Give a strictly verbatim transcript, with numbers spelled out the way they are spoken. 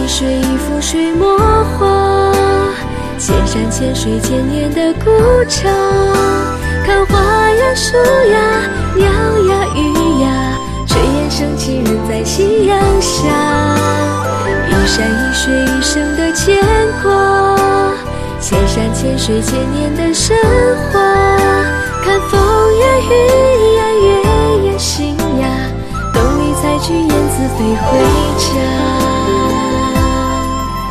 一水一幅水墨画，千山千水千年的古城。看花呀树呀鸟呀鱼呀，炊烟升起人在夕阳下。一山一水一生的牵挂，千山千水千年的神话。看风呀雨呀月呀星呀，东篱采菊燕子飞回